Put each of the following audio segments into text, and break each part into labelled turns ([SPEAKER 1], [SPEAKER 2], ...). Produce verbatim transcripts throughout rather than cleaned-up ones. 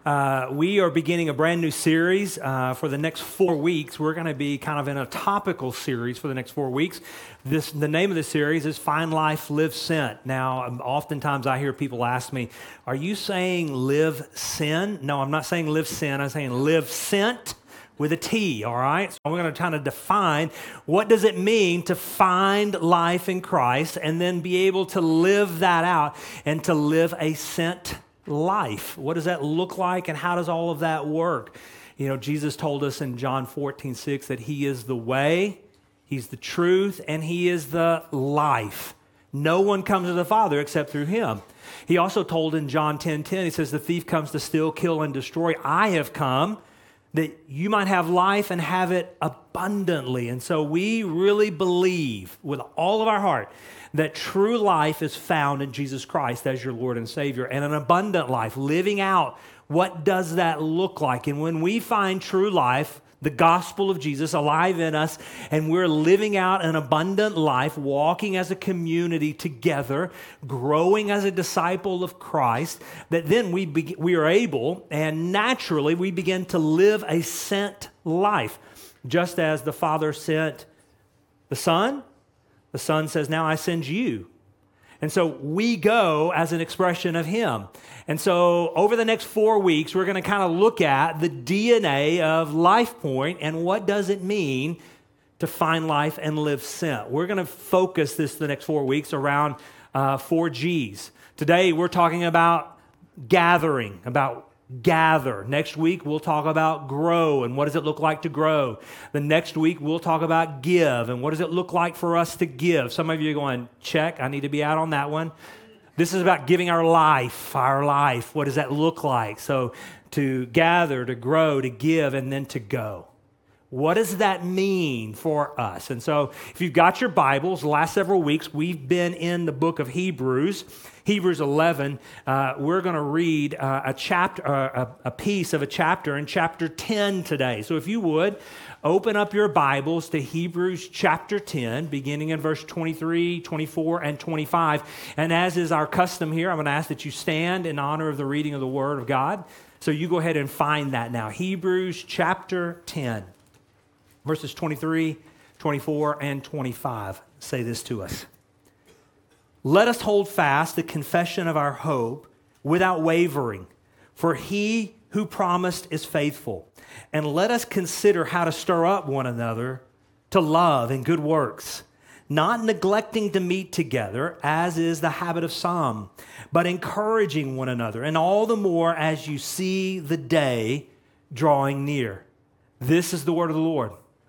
[SPEAKER 1] Uh, we are beginning a brand new series uh, for the next four weeks. We're going to be kind of in a topical series for the next four weeks. This, the name of the series is Find Life, Live Sent. Now, um, oftentimes I hear people ask me, are you saying live sin? No, I'm not saying live sin. I'm saying live sent with a T, all right? So we're going to kind of define what does it mean to find life in Christ and then be able to live that out and to live a sent life. What does that look like and how does all of that work? You know, Jesus told us in John fourteen six that he is the way, he's the truth, and he is the life. No one comes to the Father except through him. He also told in John ten ten, he says, the thief comes to steal, kill, and destroy. I have come that you might have life and have it abundantly. And so we really believe with all of our heart that true life is found in Jesus Christ as your Lord and Savior, and an abundant life, living out what does that look like. And when we find true life, the gospel of Jesus alive in us, and we're living out an abundant life, walking as a community together, growing as a disciple of Christ, that then we be, we are able, and naturally we begin to live a sent life. Just as the Father sent the Son, the Son says, now I send you. And so we go as an expression of him. And so over the next four weeks, we're going to kind of look at the D N A of LifePoint and what does it mean to find life and live sent. We're going to focus this the next four weeks around uh, four G's. Today, we're talking about gathering, about gather. Next week, we'll talk about grow and what does it look like to grow. The next week, we'll talk about give and what does it look like for us to give. Some of you are going, check, I need to be out on that one. This is about giving our life, our life. What does that look like? So to gather, to grow, to give, and then to go. What does that mean for us? And so if you've got your Bibles, the last several weeks, we've been in the book of Hebrews. Hebrews eleven, uh, we're going to read uh, a chapter, uh, a, a piece of a chapter in chapter ten today. So if you would, open up your Bibles to Hebrews chapter ten, beginning in verse twenty-three, twenty-four, and twenty-five. And as is our custom here, I'm going to ask that you stand in honor of the reading of the Word of God. So you go ahead and find that now. Hebrews chapter ten, verses twenty-three, twenty-four, and twenty-five say this to us. Let us hold fast the confession of our hope without wavering, for he who promised is faithful. And let us consider how to stir up one another to love and good works, not neglecting to meet together, as is the habit of some, but encouraging one another, and all the more as you see the day drawing near. This is the word of the Lord.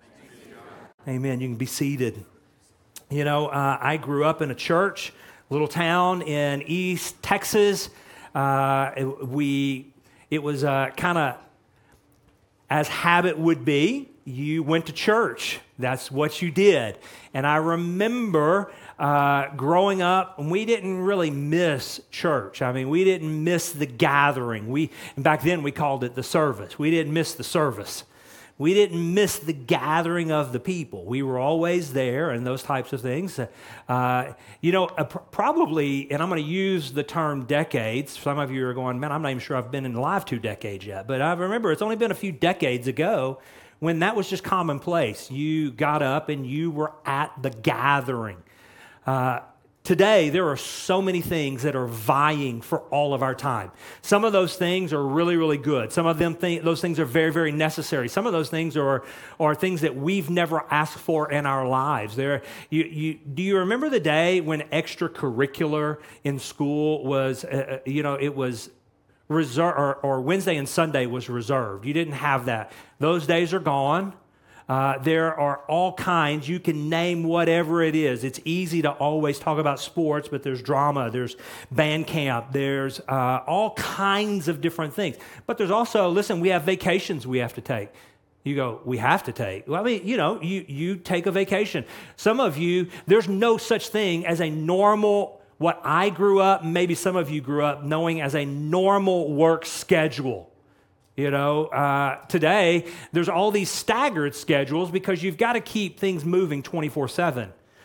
[SPEAKER 1] Amen. You can be seated. You know, uh, I grew up in a church, little town in East Texas. Uh, it, we, it was uh, kind of, as habit would be, you went to church. That's what you did. And I remember uh, growing up, and we didn't really miss church. I mean, we didn't miss the gathering. We, and back then we called it the service. We didn't miss the service. We didn't miss the gathering of the people. We were always there and those types of things. Uh, you know, uh, pr- probably, and I'm going to use the term decades. Some of you are going, man, I'm not even sure I've been alive two decades yet. But I remember it's only been a few decades ago when that was just commonplace. You got up and you were at the gathering. Uh, Today, there are so many things that are vying for all of our time. Some of those things are really, really good. Some of them th- those things are very, very necessary. Some of those things are, are things that we've never asked for in our lives. There, you, you, do you remember the day when extracurricular in school was, uh, you know, it was reserved, or, or Wednesday and Sunday was reserved? You didn't have that. Those days are gone. Uh, there are all kinds. You can name whatever it is. It's easy to always talk about sports, but there's drama, there's band camp, there's uh, all kinds of different things. But there's also, listen, we have vacations we have to take. You go, we have to take. Well, I mean, you know, you, you take a vacation. Some of you, there's no such thing as a normal, what I grew up, maybe some of you grew up knowing as a normal work schedule. You know, uh, today, there's all these staggered schedules because you've got to keep things moving twenty-four seven.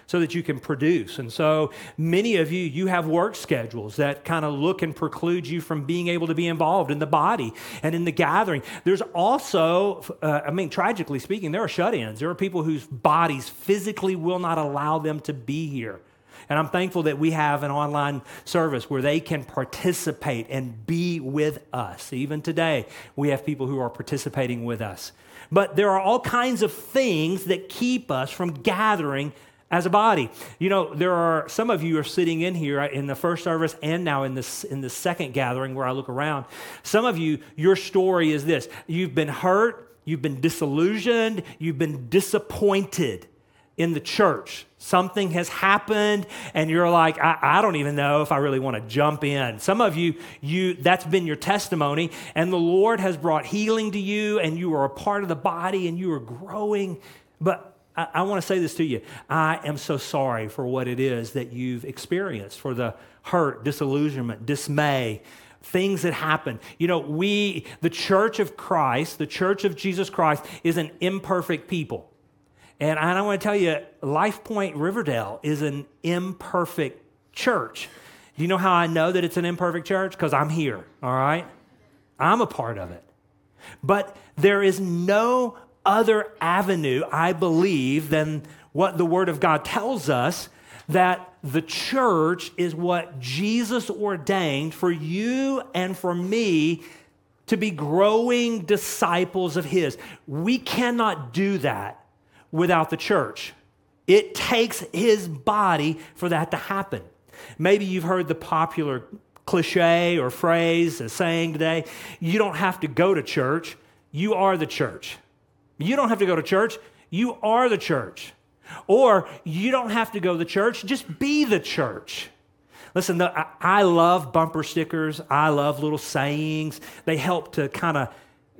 [SPEAKER 1] so that you can produce. And so many of you, you have work schedules that kind of look and preclude you from being able to be involved in the body and in the gathering. There's also, uh, I mean, tragically speaking, there are shut-ins. There are people whose bodies physically will not allow them to be here. And I'm thankful that we have an online service where they can participate and be with us. Even today, we have people who are participating with us. But there are all kinds of things that keep us from gathering as a body. You know, there are, some of you are sitting in here in the first service and now in this in the second gathering where I look around. Some of you, your story is this. You've been hurt, you've been disillusioned, you've been disappointed in the church. Something has happened and you're like, I, I don't even know if I really want to jump in. Some of you, you that's been your testimony, and the Lord has brought healing to you, and you are a part of the body and you are growing. But I, I want to say this to you. I am so sorry for what it is that you've experienced, for the hurt, disillusionment, dismay, things that happen. You know, we, the church of Christ, the church of Jesus Christ, is an imperfect people. And I want to tell you, Life Point Riverdale is an imperfect church. Do you know how I know that it's an imperfect church? Because I'm here, all right? I'm a part of it. But there is no other avenue, I believe, than what the Word of God tells us, that the church is what Jesus ordained for you and for me to be growing disciples of His. We cannot do that without the church. It takes His body for that to happen. Maybe you've heard the popular cliche or phrase, a saying today, you don't have to go to church, you are the church. You don't have to go to church, you are the church. Or you don't have to go to church, just be the church. Listen, the, I, I love bumper stickers. I love little sayings. They help to kind of,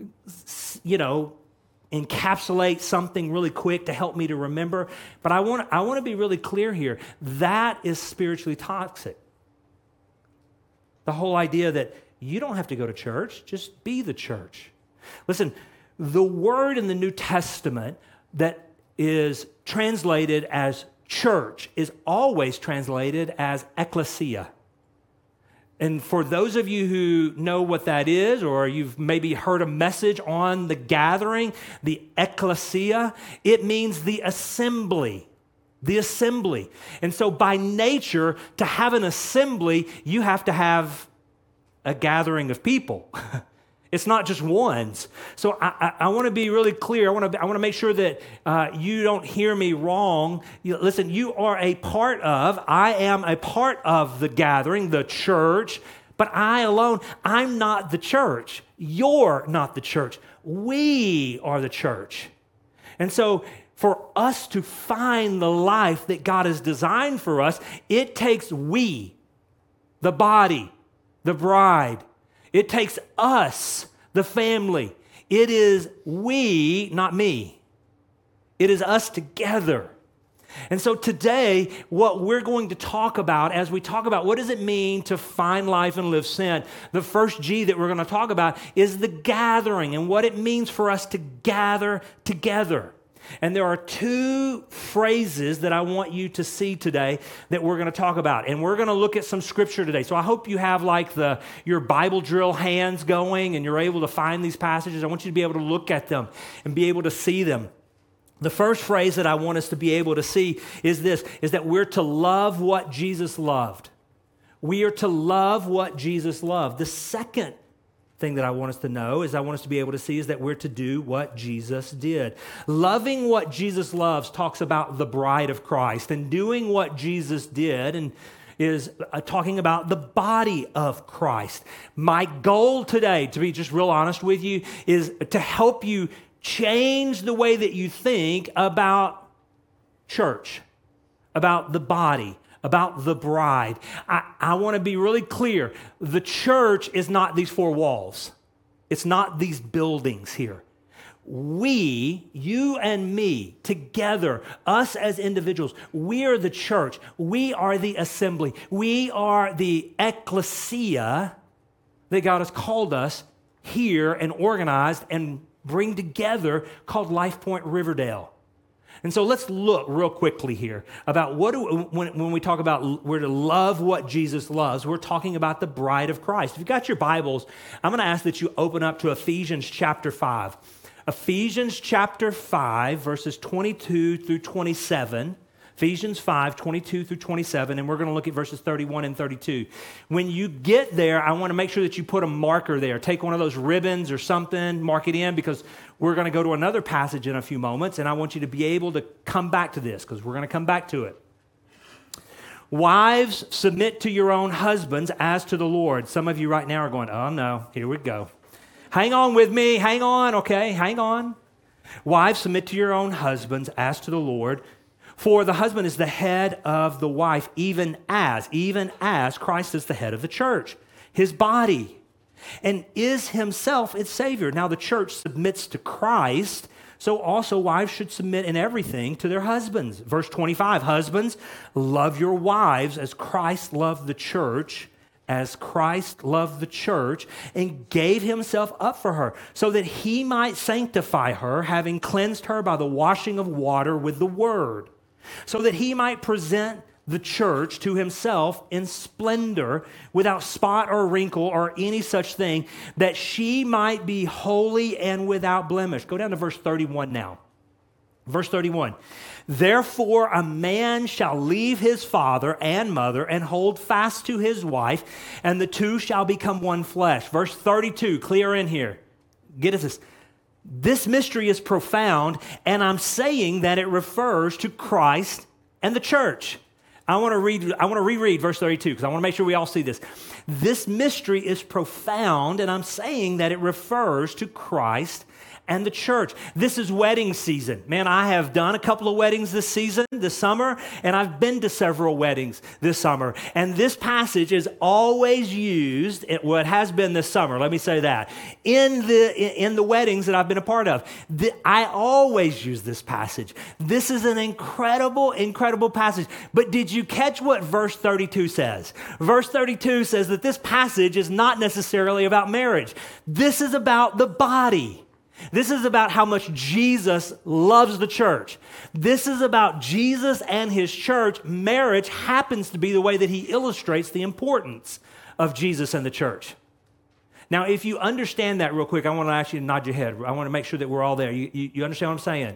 [SPEAKER 1] you know, encapsulate something really quick to help me to remember. But I want I want to be really clear here. That is spiritually toxic. The whole idea that you don't have to go to church, just be the church. Listen, the word in the New Testament that is translated as church is always translated as ecclesia. And for those of you who know what that is, or you've maybe heard a message on the gathering, the ecclesia, it means the assembly, the assembly. And so by nature, to have an assembly, you have to have a gathering of people. It's not just ones. So I, I, I want to be really clear. I want to I want to make sure that uh, you don't hear me wrong. You, listen, you are a part of, I am a part of the gathering, the church, but I alone, I'm not the church. You're not the church. We are the church. And so for us to find the life that God has designed for us, it takes we, the body, the bride. It takes us, the family. It is we, not me. It is us together. And so today, what we're going to talk about as we talk about what does it mean to find life and live sin, the first G that we're going to talk about is the gathering and what it means for us to gather together. And there are two phrases that I want you to see today that we're going to talk about. And we're going to look at some scripture today. So I hope you have like the your Bible drill hands going and you're able to find these passages. I want you to be able to look at them and be able to see them. The first phrase that I want us to be able to see is this, is that we're to love what Jesus loved. We are to love what Jesus loved. The second thing that I want us to know is I want us to be able to see is that we're to do what Jesus did. Loving what Jesus loves talks about the bride of Christ, and doing what Jesus did and is uh, talking about the body of Christ. My goal today, to be just real honest with you, is to help you change the way that you think about church, about the body, about the bride. I, I want to be really clear. The church is not these four walls. It's not these buildings here. We, you and me, together, us as individuals, we are the church. We are the assembly. We are the ecclesia that God has called us here and organized and bring together called Life Point Riverdale. And so let's look real quickly here about what do, when, when we talk about we're to love what Jesus loves, we're talking about the bride of Christ. If you've got your Bibles, I'm going to ask that you open up to Ephesians chapter five. Ephesians chapter five, verses twenty-two through twenty-seven. Ephesians five, twenty-two through twenty-seven, and we're going to look at verses thirty-one and thirty-two. When you get there, I want to make sure that you put a marker there. Take one of those ribbons or something, mark it in, because we're going to go to another passage in a few moments, and I want you to be able to come back to this, because we're going to come back to it. Wives, submit to your own husbands as to the Lord. Some of you right now are going, oh no, here we go. Hang on with me, hang on, okay, hang on. Wives, submit to your own husbands as to the Lord. For the husband is the head of the wife, even as, even as Christ is the head of the church, his body, and is himself its Savior. Now the church submits to Christ, so also wives should submit in everything to their husbands. Verse twenty-five, husbands, love your wives as Christ loved the church, as Christ loved the church and gave himself up for her, so that he might sanctify her, having cleansed her by the washing of water with the word, so that he might present the church to himself in splendor, without spot or wrinkle or any such thing, that she might be holy and without blemish. Go down to verse thirty-one now. Verse thirty-one, therefore a man shall leave his father and mother and hold fast to his wife, and the two shall become one flesh. Verse thirty-two, clear in here. Get us this. This mystery is profound, and I'm saying that it refers to Christ and the church. I want to read, I want to reread verse thirty-two because I want to make sure we all see this. This mystery is profound, and I'm saying that it refers to Christ and the church. This is wedding season. Man, I have done a couple of weddings this season, this summer, and I've been to several weddings this summer. And this passage is always used, it, well, it has been this summer, let me say that, in the, in the weddings that I've been a part of. The, I always use this passage. This is an incredible, incredible passage. But did you catch what verse thirty-two says? Verse thirty-two says that this passage is not necessarily about marriage. This is about the body. This is about how much Jesus loves the church. This is about Jesus and his church. Marriage happens to be the way that he illustrates the importance of Jesus and the church. Now, if you understand that real quick, I want to ask you to nod your head. I want to make sure that we're all there. You, you, you understand what I'm saying?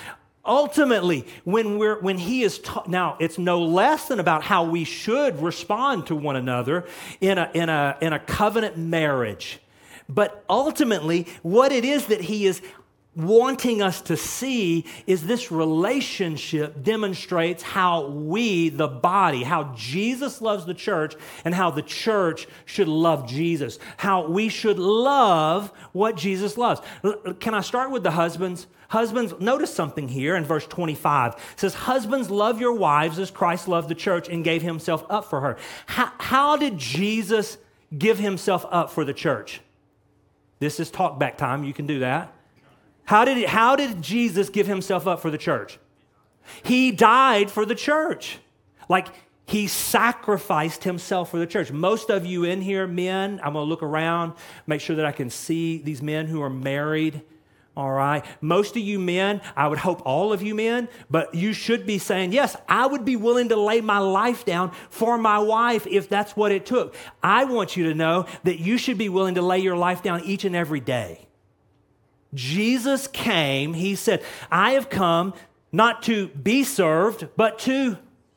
[SPEAKER 1] Ultimately, when we're when he is ta- now, it's no less than about how we should respond to one another in a in a in a covenant marriage. But ultimately, what it is that he is wanting us to see is this relationship demonstrates how we, the body, how Jesus loves the church and how the church should love Jesus, how we should love what Jesus loves. Can I start with the husbands? Husbands, notice something here in verse twenty-five. It says, husbands, love your wives as Christ loved the church and gave himself up for her. How, how did Jesus give himself up for the church? This is talk back time. You can do that. How did, it, how did Jesus give himself up for the church? He died for the church. Like he sacrificed himself for the church. Most of you in here, men, I'm going to look around, make sure that I can see these men who are married. All right. Most of you men, I would hope all of you men, but you should be saying, yes, I would be willing to lay my life down for my wife if that's what it took. I want you to know that you should be willing to lay your life down each and every day. Jesus came, he said, I have come not to be served, but to,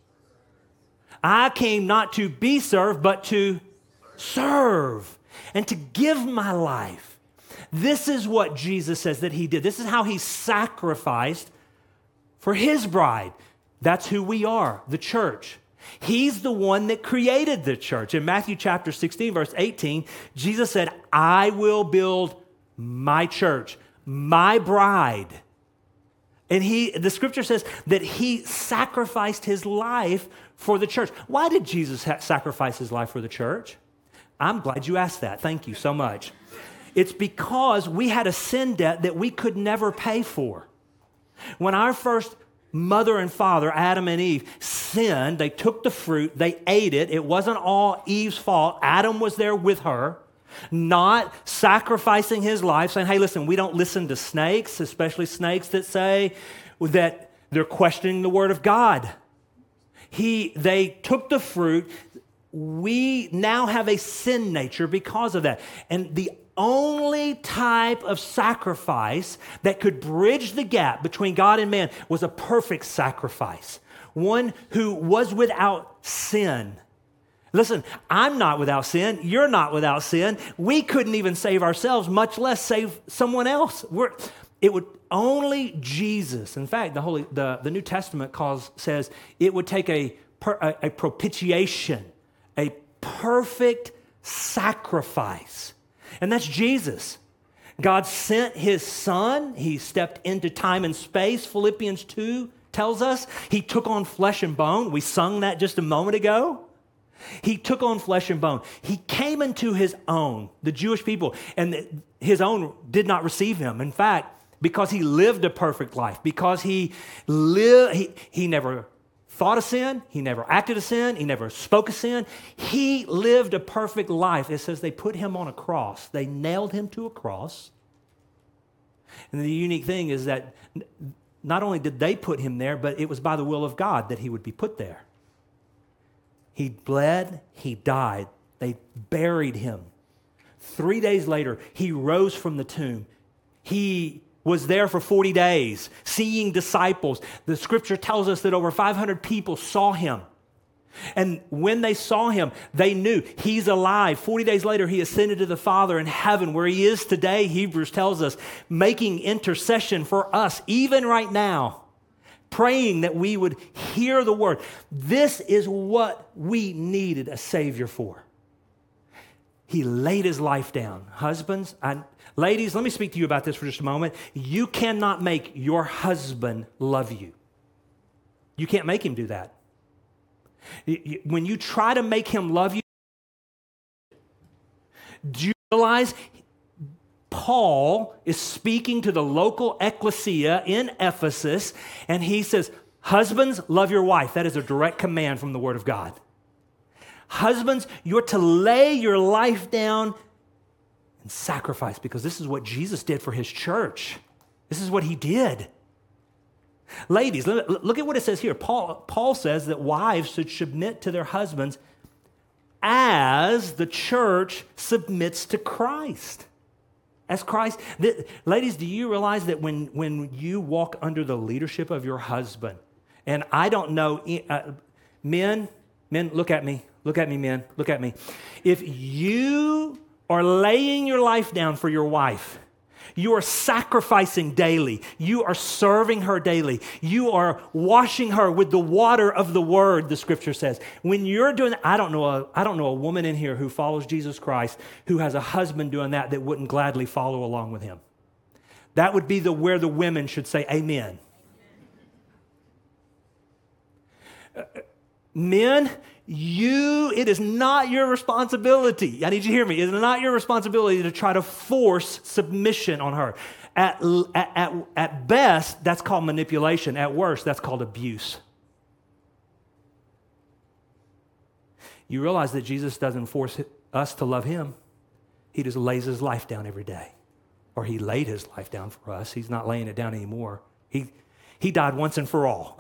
[SPEAKER 1] I came not to be served, but to serve and to give my life. This is what Jesus says that he did. This is how he sacrificed for his bride. That's who we are, the church. He's the one that created the church. In Matthew chapter sixteen, verse eighteen, Jesus said, I will build my church, my bride. And he, the scripture says that he sacrificed his life for the church. Why did Jesus ha- sacrifice his life for the church? I'm glad you asked that. Thank you so much. It's because we had a sin debt that we could never pay for. When our first mother and father, Adam and Eve, sinned, they took the fruit, they ate it. It wasn't all Eve's fault. Adam was there with her, not sacrificing his life, saying, hey, listen, we don't listen to snakes, especially snakes that say that They're questioning the word of God. He, they took the fruit. We now have a sin nature because of that. And the only type of sacrifice that could bridge the gap between God and man was a perfect sacrifice. One who was without sin. Listen, I'm not without sin. You're not without sin. We couldn't even save ourselves, much less save someone else. We're, it would only Jesus. In fact, the Holy, the, the New Testament calls, says it would take a, a, a propitiation, a perfect sacrifice. And that's Jesus. God sent his son. He stepped into time and space. Philippians two tells us he took on flesh and bone. We sung that just a moment ago. He took on flesh and bone. He came into his own, the Jewish people, and his own did not receive him. In fact, because he lived a perfect life, because he lived, he, he never thought of sin, he never acted a sin, he never spoke a sin. He lived a perfect life. It says they put him on a cross. They nailed him to a cross. And the unique thing is that not only did they put him there, but it was by the will of God that he would be put there. He bled, he died. They buried him. Three days later, he rose from the tomb. He was there for forty days, seeing disciples. The scripture tells us that over five hundred people saw him. And when they saw him, they knew he's alive. forty days later, he ascended to the Father in heaven, where he is today, Hebrews tells us, making intercession for us, even right now, praying that we would hear the word. This is what we needed a Savior for. He laid his life down. Husbands, I, ladies, let me speak to you about this for just a moment. You cannot make your husband love you. You can't make him do that. When you try to make him love you, do you realize Paul is speaking to the local ecclesia in Ephesus, and he says, husbands, love your wife. That is a direct command from the Word of God. Husbands, you're to lay your life down and sacrifice, because this is what Jesus did for his church. This is what he did. Ladies, look at what it says here. Paul, Paul says that wives should submit to their husbands as the church submits to Christ. As Christ. The, ladies, do you realize that when, when you walk under the leadership of your husband, and I don't know, uh, men, men, look at me. Look at me, men. Look at me. If you are laying your life down for your wife, you are sacrificing daily. You are serving her daily. You are washing her with the water of the word, the scripture says. When you're doing that, I don't know a, I don't know a woman in here who follows Jesus Christ who has a husband doing that that wouldn't gladly follow along with him. That would be the where the women should say amen. Uh, men, you, it is not your responsibility. I need you to hear me. It is not your responsibility to try to force submission on her. At, at, at, at best, that's called manipulation. At worst, that's called abuse. You realize that Jesus doesn't force us to love him. He just lays his life down every day. Or he laid his life down for us. He's not laying it down anymore. He, he died once and for all.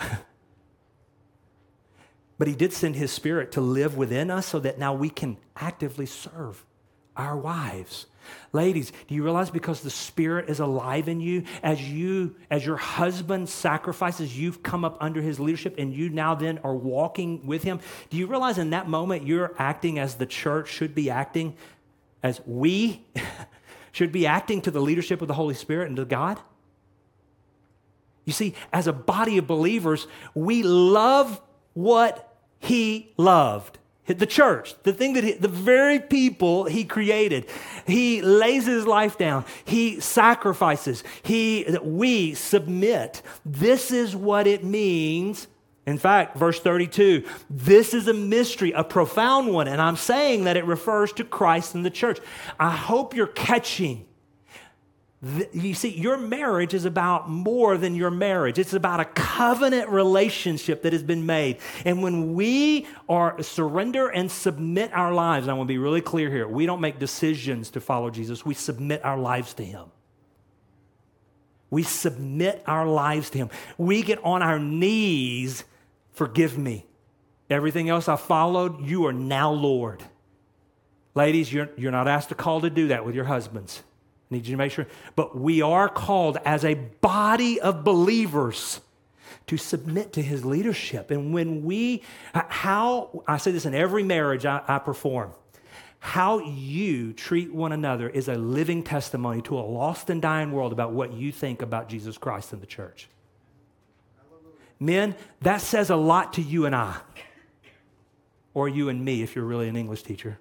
[SPEAKER 1] But he did send his Spirit to live within us so that now we can actively serve our wives. Ladies, do you realize because the Spirit is alive in you, as you, as your husband sacrifices, you've come up under his leadership and you now then are walking with him? Do you realize in that moment you're acting as the church should be acting, as we should be acting to the leadership of the Holy Spirit and to God? You see, as a body of believers, we love what he loved. The church, the thing that he, the very people he created. He lays his life down. He sacrifices. He, we submit. This is what it means. In fact, verse thirty-two, this is a mystery, a profound one, and I'm saying that it refers to Christ and the church. I hope you're catching. You see, your marriage is about more than your marriage. It's about a covenant relationship that has been made. And when we are surrender and submit our lives, I want to be really clear here, we don't make decisions to follow Jesus. We submit our lives to him. We submit our lives to him. We get on our knees, forgive me. Everything else I followed, you are now Lord. Ladies, you're, you're not asked to call to do that with your husbands. I need you to make sure. But we are called as a body of believers to submit to his leadership. And when we, how, I say this in every marriage I, I perform, how you treat one another is a living testimony to a lost and dying world about what you think about Jesus Christ and the church. Men, that says a lot to you and I, or you and me if you're really an English teacher.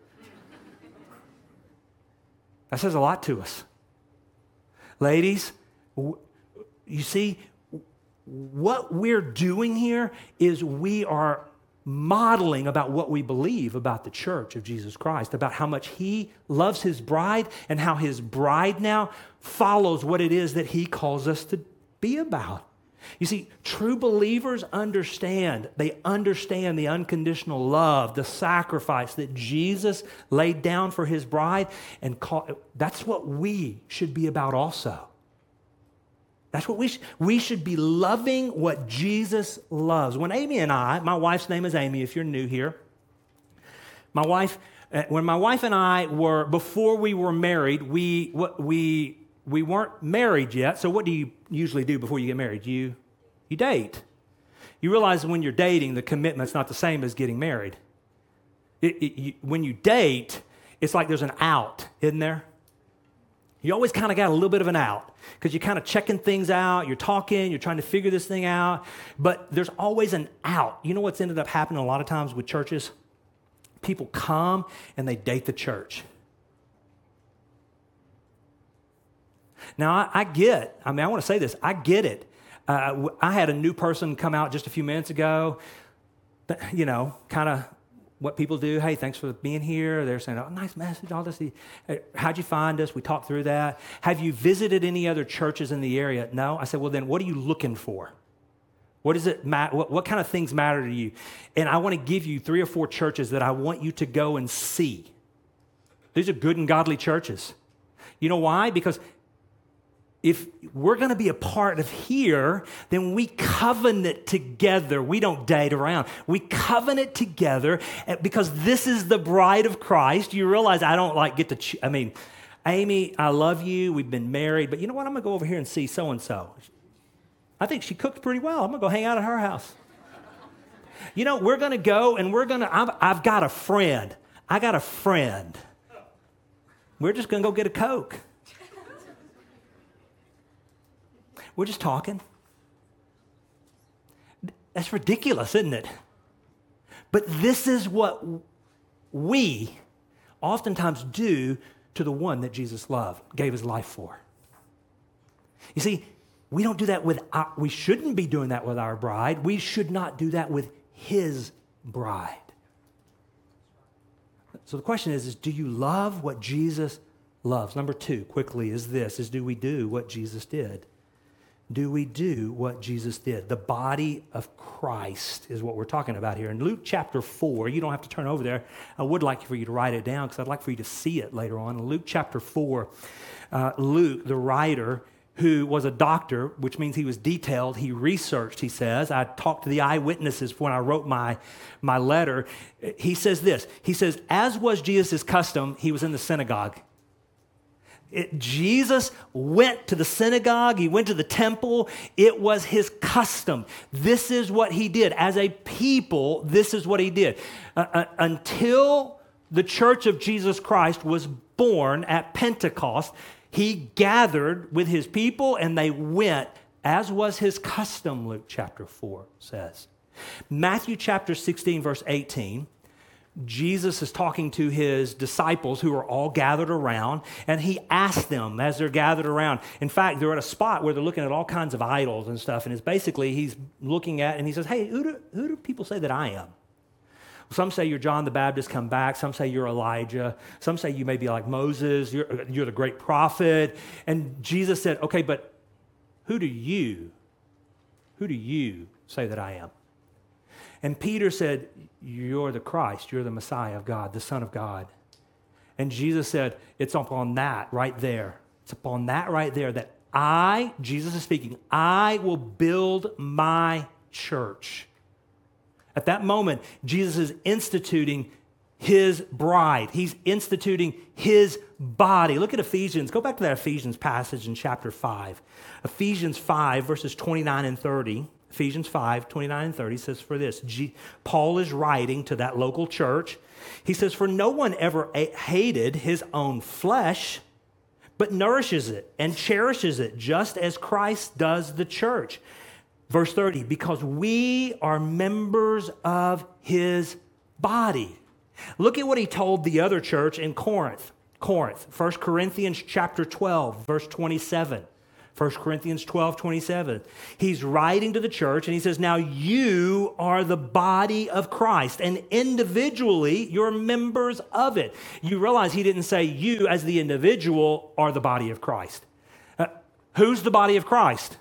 [SPEAKER 1] That says a lot to us. Ladies, you see, what we're doing here is we are modeling about what we believe about the church of Jesus Christ, about how much he loves his bride and how his bride now follows what it is that he calls us to be about. You see, true believers understand. They understand the unconditional love, the sacrifice that Jesus laid down for his bride, and call, that's what we should be about also. That's what we should, we should be loving what Jesus loves. When Amy and I, my wife's name is Amy if you're new here, my wife, when my wife and I were, before we were married, we, we, we weren't married yet, so what do you usually do before you get married? You, you date. You realize when you're dating, the commitment's not the same as getting married. It, it, you, when you date, it's like there's an out, isn't there? You always kind of got a little bit of an out because you're kind of checking things out, you're talking, you're trying to figure this thing out, but there's always an out. You know what's ended up happening a lot of times with churches? People come and they date the church. Now, I, I get, I mean, I want to say this, I get it. Uh, I had a new person come out just a few minutes ago, you know, kind of what people do. Hey, thanks for being here. They're saying, oh, nice message, all this. Hey, how'd you find us? We talked through that. Have you visited any other churches in the area? No. I said, well, then what are you looking for? What is it? Ma- what, what kind of things matter to you? And I want to give you three or four churches that I want you to go and see. These are good and godly churches. You know why? Because if we're going to be a part of here, then we covenant together. We don't date around. We covenant together because this is the bride of Christ. You realize I don't like get to, ch- I mean, Amy, I love you. We've been married, but you know what? I'm going to go over here and see so-and-so. I think she cooked pretty well. I'm going to go hang out at her house. You know, we're going to go and we're going to, I've, I've got a friend. I got a friend. We're just going to go get a Coke. We're just talking. That's ridiculous, isn't it? But this is what we oftentimes do to the one that Jesus loved, gave his life for. You see, we don't do that with our, we shouldn't be doing that with our bride. We should not do that with his bride. So the question is, is do you love what Jesus loves? Number two, quickly, is this, is do we do what Jesus did? Do we do what Jesus did? The body of Christ is what we're talking about here. In Luke chapter four, you don't have to turn over there. I would like for you to write it down because I'd like for you to see it later on. In Luke chapter four, uh, Luke, the writer, who was a doctor, which means he was detailed, he researched, he says. I talked to the eyewitnesses when I wrote my, my letter. He says this, he says, as was Jesus' custom, he was in the synagogue. It, Jesus went to the synagogue. He went to the temple. It was his custom. This is what he did. As a people, this is what he did. Uh, uh, until the church of Jesus Christ was born at Pentecost, he gathered with his people and they went, as was his custom, Luke chapter four says. Matthew chapter sixteen, verse eighteen, Jesus is talking to his disciples who are all gathered around, and he asked them as they're gathered around. In fact, they're at a spot where they're looking at all kinds of idols and stuff, and it's basically he's looking at, and he says, hey, who do, who do people say that I am? Some say you're John the Baptist come back. Some say you're Elijah. Some say you may be like Moses. You're, you're the great prophet. And Jesus said, okay, but who do you, who do you say that I am? And Peter said, you're the Christ, you're the Messiah of God, the Son of God. And Jesus said, it's upon that right there, it's upon that right there that I, Jesus is speaking, I will build my church. At that moment, Jesus is instituting his bride. He's instituting his body. Look at Ephesians. Go back to that Ephesians passage in chapter five. Ephesians five, verses twenty-nine and thirty. Ephesians five, twenty-nine and thirty says for this. G- Paul is writing to that local church. He says, for no one ever a- hated his own flesh, but nourishes it and cherishes it just as Christ does the church. Verse thirty, because we are members of his body. Look at what he told the other church in Corinth. Corinth, First Corinthians chapter twelve, verse twenty-seven. First Corinthians twelve, twenty-seven. He's writing to the church and he says, now you are the body of Christ and individually you're members of it. You realize he didn't say you as the individual are the body of Christ. Uh, who's the body of Christ?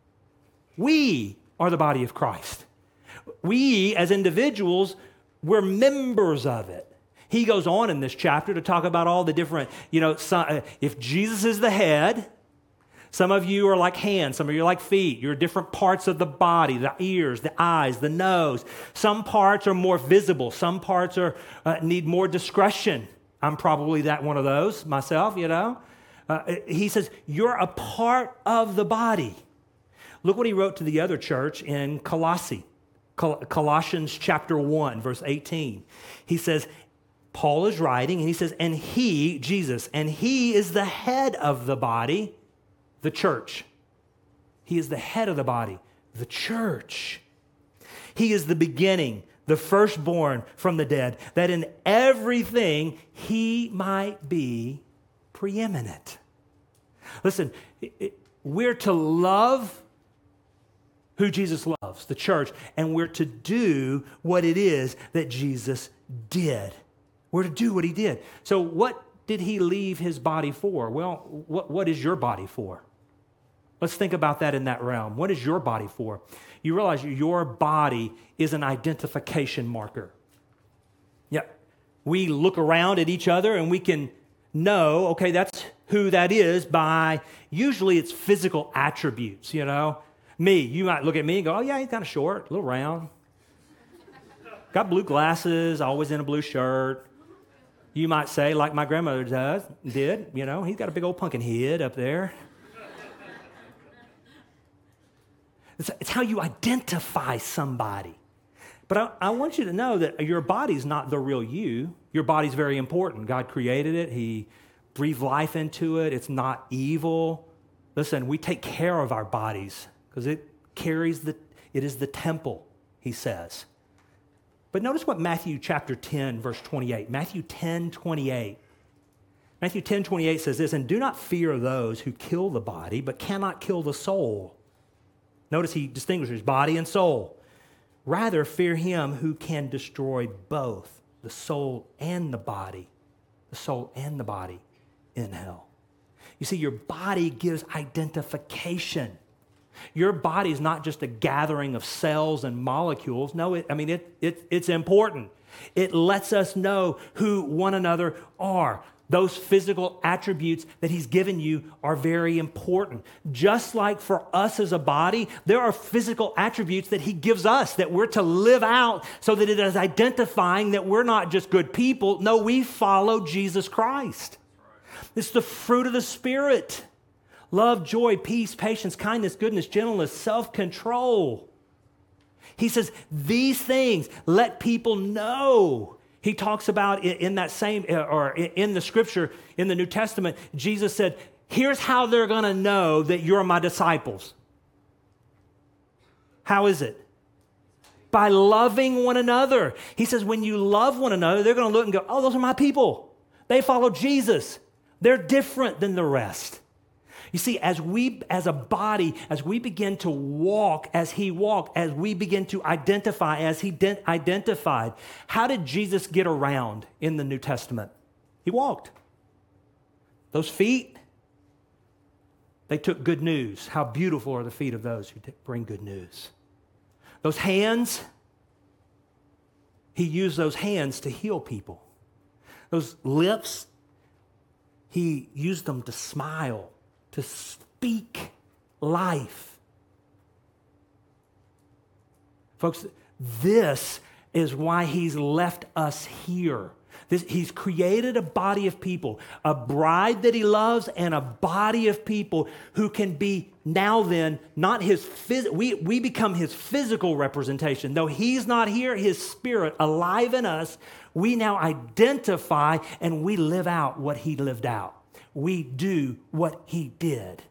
[SPEAKER 1] We are the body of Christ. We as individuals, we're members of it. He goes on in this chapter to talk about all the different, you know, some, if Jesus is the head, some of you are like hands, some of you are like feet. You're different parts of the body, the ears, the eyes, the nose. Some parts are more visible. Some parts are uh, need more discretion. I'm probably that one of those myself, you know. Uh, he says, you're a part of the body. Look what he wrote to the other church in Colossae. Colossians chapter one, verse eighteen. He says, Paul is writing, and he says, and he, Jesus, and he is the head of the body, the church. He is the head of the body, the church. He is the beginning, the firstborn from the dead, that in everything he might be preeminent. Listen, we're to love who Jesus loves, the church, and we're to do what it is that Jesus did. We're to do what he did. So what did he leave his body for? Well, what, what is your body for? Let's think about that in that realm. What is your body for? You realize your body is an identification marker. Yeah, we look around at each other and we can know, okay, that's who that is by, usually it's physical attributes, you know. Me, you might look at me and go, oh yeah, he's kind of short, a little round. Got blue glasses, always in a blue shirt. You might say, like my grandmother does, did, you know, he's got a big old pumpkin head up there. It's, it's how you identify somebody. But I, I want you to know that your body's not the real you. Your body's very important. God created it. He breathed life into it. It's not evil. Listen, we take care of our bodies because it carries the, it is the temple, he says. But notice what Matthew chapter ten, verse twenty-eight. Matthew ten, twenty-eight. Matthew ten, twenty-eight says this, and do not fear those who kill the body, but cannot kill the soul. Notice he distinguishes body and soul. Rather, fear him who can destroy both the soul and the body, the soul and the body in hell. You see, your body gives identification. Your body is not just a gathering of cells and molecules. No, it, I mean, it, it, it's important. It lets us know who one another are. Those physical attributes that he's given you are very important. Just like for us as a body, there are physical attributes that he gives us that we're to live out so that it is identifying that we're not just good people. No, we follow Jesus Christ. It's the fruit of the Spirit. Love, joy, peace, patience, kindness, goodness, gentleness, self-control. He says, these things let people know. He talks about in that same, or in the scripture, in the New Testament, Jesus said, here's how they're going to know that you're my disciples. How is it? By loving one another. He says, when you love one another, they're going to look and go, oh, those are my people. They follow Jesus. They're different than the rest. You see, as we, as a body, as we begin to walk as he walked, as we begin to identify as he de- identified, how did Jesus get around in the New Testament? He walked. Those feet, they took good news. How beautiful are the feet of those who t- bring good news. Those hands, he used those hands to heal people. Those lips, he used them to smile, to speak life. Folks, this is why he's left us here. This, he's created a body of people, a bride that he loves, and a body of people who can be now then, not his, phys- we, we become his physical representation. Though he's not here, his spirit alive in us, we now identify and we live out what he lived out. We do what he did.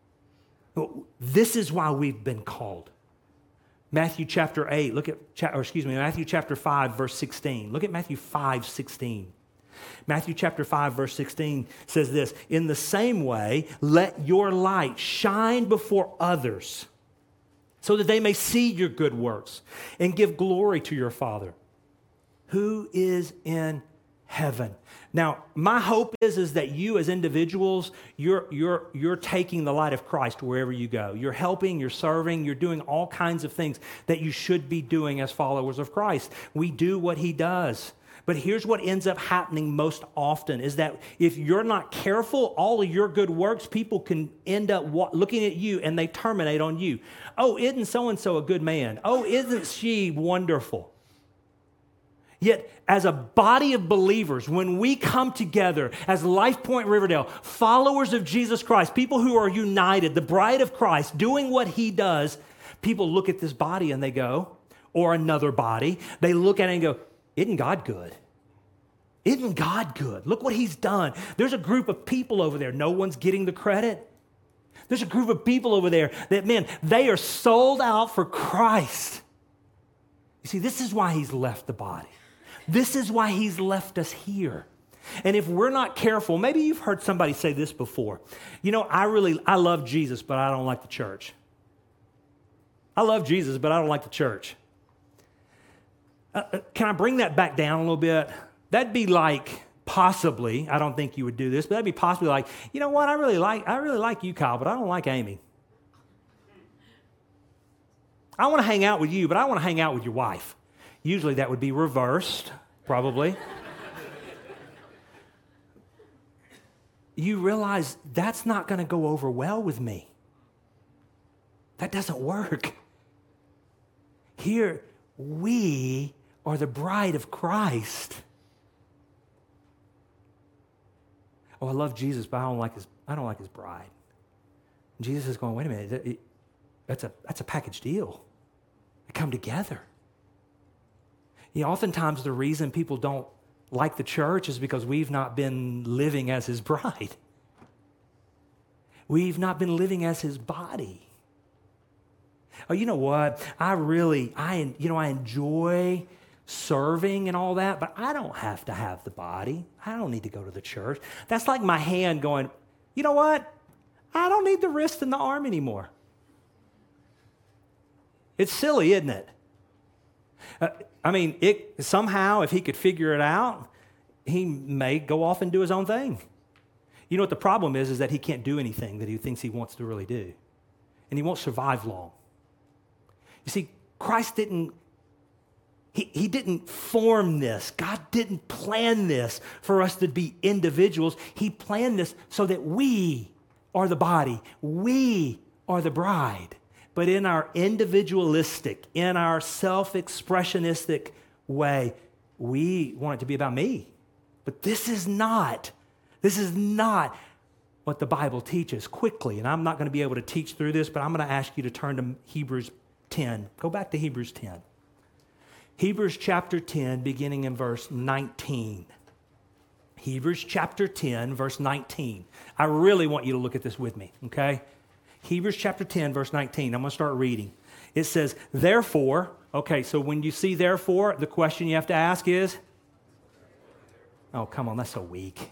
[SPEAKER 1] This is why we've been called. Matthew chapter eight, look at, or excuse me, Matthew chapter five, verse sixteen. Look at Matthew five, sixteen. Matthew chapter five, verse sixteen says this, in the same way, let your light shine before others so that they may see your good works and give glory to your Father who is in heaven. Now, my hope is, is that you as individuals, you're, you're, you're taking the light of Christ wherever you go. You're helping, you're serving, you're doing all kinds of things that you should be doing as followers of Christ. We do what he does. But here's what ends up happening most often is that if you're not careful, all of your good works, people can end up wa- looking at you and they terminate on you. Oh, isn't so-and-so a good man? Oh, isn't she wonderful? Yet, as a body of believers, when we come together as Life Point Riverdale, followers of Jesus Christ, people who are united, the bride of Christ, doing what he does, people look at this body and they go, or another body, they look at it and go, isn't God good? Isn't God good? Look what he's done. There's a group of people over there. No one's getting the credit. There's a group of people over there that, man, they are sold out for Christ. You see, this is why he's left the body. This is why he's left us here. And if we're not careful, maybe you've heard somebody say this before. You know, I really, I love Jesus, but I don't like the church. I love Jesus, but I don't like the church. Uh, can I bring that back down a little bit? That'd be like possibly, I don't think you would do this, but that'd be possibly like, you know what, I really like, I really like you, Kyle, but I don't like Amy. I want to hang out with you, but I want to hang out with your wife. Usually that would be reversed, probably. You realize that's not going to go over well with me. That doesn't work. Here, we are the bride of Christ. Oh, I love Jesus, but I don't like his, I don't like his bride. And Jesus is going, wait a minute, that's a, that's a package deal. They come together. You know, oftentimes the reason people don't like the church is because we've not been living as his bride. We've not been living as his body. Oh, you know what? I really, I, you know, I enjoy serving and all that, but I don't have to have the body. I don't need to go to the church. That's like my hand going, you know what? I don't need the wrist and the arm anymore. It's silly, isn't it? Uh, I mean, it somehow, if he could figure it out, he may go off and do his own thing. You know what the problem is, is that he can't do anything that he thinks he wants to really do. And he won't survive long. You see, Christ didn't, he, he didn't form this. God didn't plan this for us to be individuals. He planned this so that we are the body. We are the bride. But in our individualistic, in our self-expressionistic way, we want it to be about me. But this is not, this is not what the Bible teaches quickly. And I'm not going to be able to teach through this, but I'm going to ask you to turn to Hebrews ten. Go back to Hebrews ten. Hebrews chapter ten, beginning in verse nineteen. Hebrews chapter ten, verse nineteen. I really want you to look at this with me, okay? Hebrews chapter ten, verse nineteen. I'm going to start reading. It says, therefore, okay, so when you see therefore, the question you have to ask is, oh, come on, that's so weak.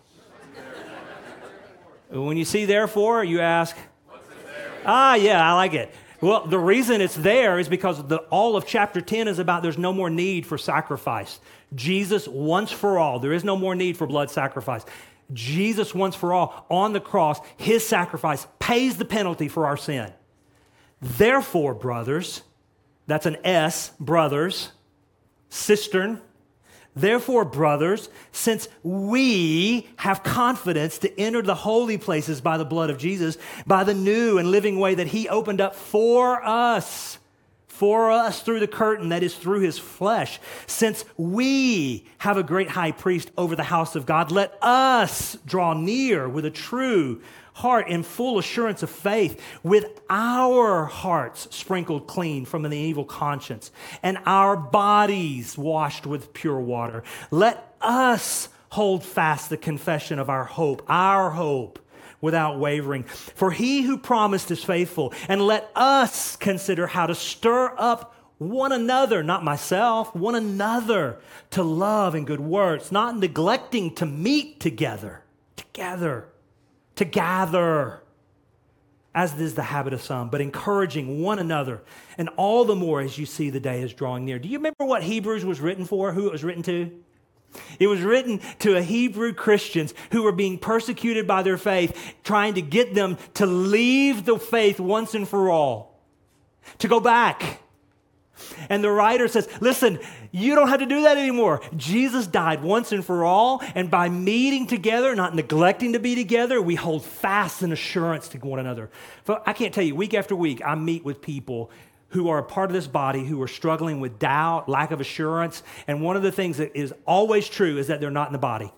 [SPEAKER 1] When you see therefore, you ask, ah, yeah, I like it. Well, the reason it's there is because the, all of chapter ten is about there's no more need for sacrifice. Jesus once for all. There is no more need for blood sacrifice. Jesus once for all on the cross, his sacrifice pays the penalty for our sin. Therefore, brothers, that's an S, brothers, cistern. Therefore, brothers, since we have confidence to enter the holy places by the blood of Jesus, by the new and living way that he opened up for us, for us through the curtain, that is through his flesh, since we have a great high priest over the house of God, let us draw near with a true heart in full assurance of faith, with our hearts sprinkled clean from an evil conscience and our bodies washed with pure water. Let us hold fast the confession of our hope, our hope, without wavering. For he who promised is faithful, and let us consider how to stir up one another, not myself, one another to love and good works, not neglecting to meet together, together, to gather, as is the habit of some, but encouraging one another, and all the more as you see the day is drawing near. Do you remember what Hebrews was written for, who it was written to? It was written to a Hebrew Christians who were being persecuted by their faith, trying to get them to leave the faith once and for all, to go back. And the writer says, listen, you don't have to do that anymore. Jesus died once and for all, and by meeting together, not neglecting to be together, we hold fast an assurance to one another. So I can't tell you, week after week, I meet with people who are a part of this body, who are struggling with doubt, lack of assurance, and one of the things that is always true is that they're not in the body.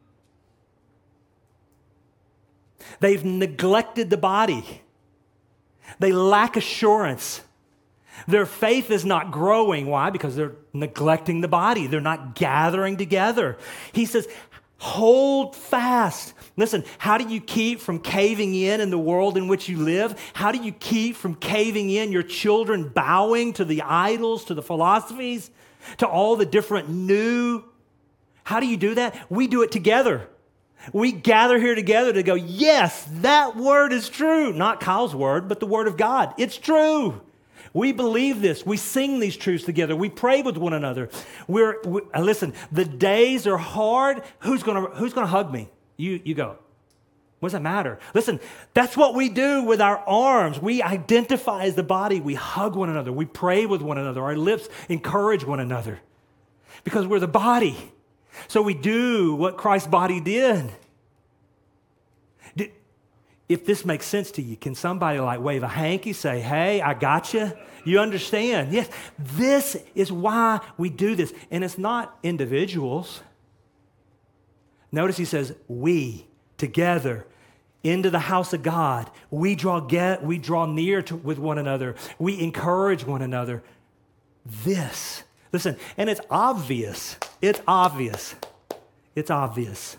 [SPEAKER 1] They've neglected the body. They lack assurance. Their faith is not growing. Why? Because they're neglecting the body. They're not gathering together. He says, hold fast. Listen, how do you keep from caving in in the world in which you live? How do you keep from caving in your children bowing to the idols, to the philosophies, to all the different new? How do you do that? We do it together. We gather here together to go, yes, that word is true. Not Kyle's word, but the word of God. It's true. We believe this. We sing these truths together. We pray with one another. We're we, uh, listen. The days are hard. Who's gonna Who's gonna hug me? You you go. What does that matter? Listen, that's what we do with our arms. We identify as the body. We hug one another. We pray with one another. Our lips encourage one another because we're the body. So we do what Christ's body did. Did If this makes sense to you, can somebody like wave a hanky, say, hey, I got you? You understand? Yes, this is why we do this. And it's not individuals. Notice he says, we together into the house of God. We draw get, we draw near to, with one another. We encourage one another. This, listen, and it's obvious. It's obvious. It's obvious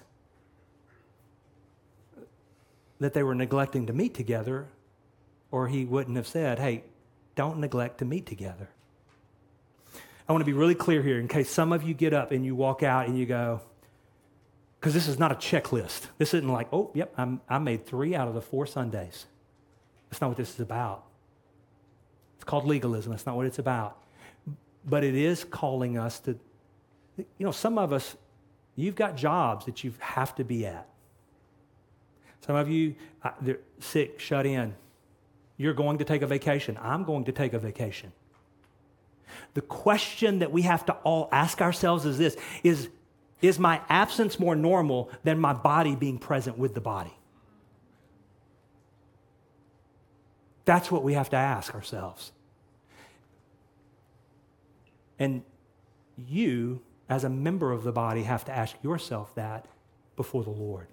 [SPEAKER 1] that they were neglecting to meet together, or he wouldn't have said, hey, don't neglect to meet together. I want to be really clear here in case some of you get up and you walk out and you go, because this is not a checklist. This isn't like, oh, yep, I'm, I made three out of the four Sundays. That's not what this is about. It's called legalism. That's not what it's about. But it is calling us to, you know, some of us, you've got jobs that you have to be at. Some of you, uh, they're sick, shut in. You're going to take a vacation. I'm going to take a vacation. The question that we have to all ask ourselves is this, is, is my absence more normal than my body being present with the body? That's what we have to ask ourselves. And you, as a member of the body, have to ask yourself that before the Lord.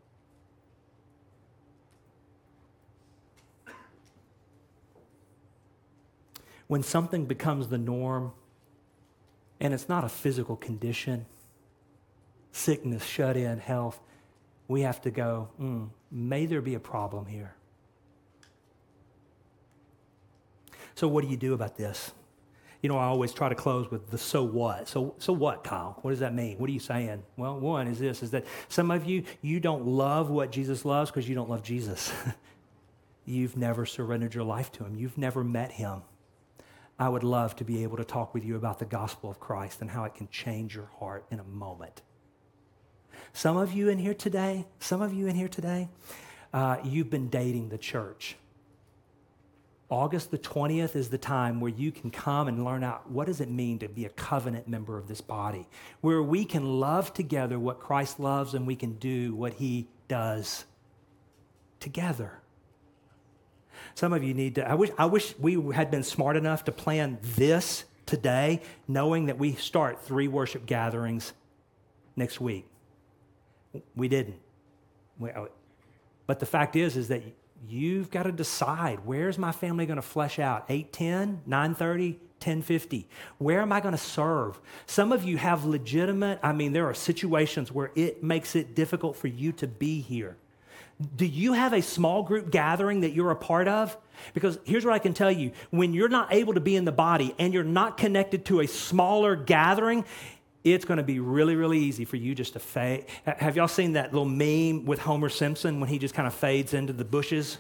[SPEAKER 1] When something becomes the norm, and it's not a physical condition, sickness, shut in, health, we have to go, mm, may there be a problem here. So what do you do about this? You know, I always try to close with the so what. So so what, Kyle? What does that mean? What are you saying? Well, one is this, is that some of you, you don't love what Jesus loves because you don't love Jesus. You've never surrendered your life to him. You've never met him. I would love to be able to talk with you about the gospel of Christ and how it can change your heart in a moment. Some of you in here today, some of you in here today, uh, you've been dating the church. August the twentieth is the time where you can come and learn out what does it mean to be a covenant member of this body, where we can love together what Christ loves and we can do what he does together. Some of you need to, I wish, I wish we had been smart enough to plan this today, knowing that we start three worship gatherings next week. We didn't. We, but the fact is, is that you've got to decide, where's my family going to flesh out? eight ten, nine thirty, ten fifty. Where am I going to serve? Some of you have legitimate, I mean, there are situations where it makes it difficult for you to be here. Do you have a small group gathering that you're a part of? Because here's what I can tell you. When you're not able to be in the body and you're not connected to a smaller gathering, it's going to be really, really easy for you just to fade. Have y'all seen that little meme with Homer Simpson when he just kind of fades into the bushes?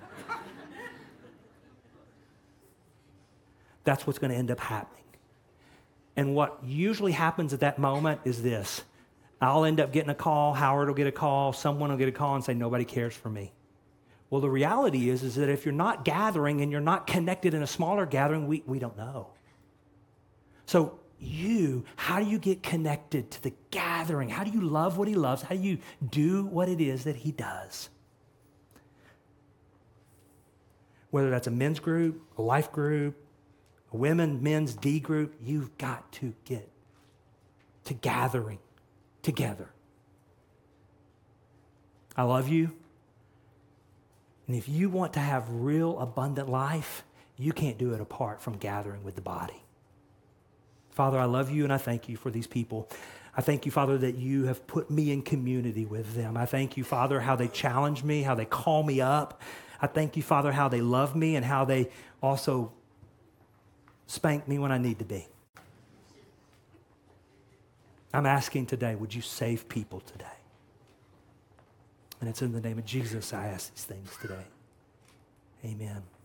[SPEAKER 1] That's what's going to end up happening. And what usually happens at that moment is this. I'll end up getting a call, Howard will get a call, someone will get a call and say, nobody cares for me. Well, the reality is, is that if you're not gathering and you're not connected in a smaller gathering, we, we don't know. So you, how do you get connected to the gathering? How do you love what he loves? How do you do what it is that he does? Whether that's a men's group, a life group, a women, men's D group, you've got to get to gathering together. I love you. And if you want to have real abundant life, you can't do it apart from gathering with the body. Father, I love you and I thank you for these people. I thank you, Father, that you have put me in community with them. I thank you, Father, how they challenge me, how they call me up. I thank you, Father, how they love me and how they also spank me when I need to be. I'm asking today, would you save people today? And it's in the name of Jesus I ask these things today. Amen.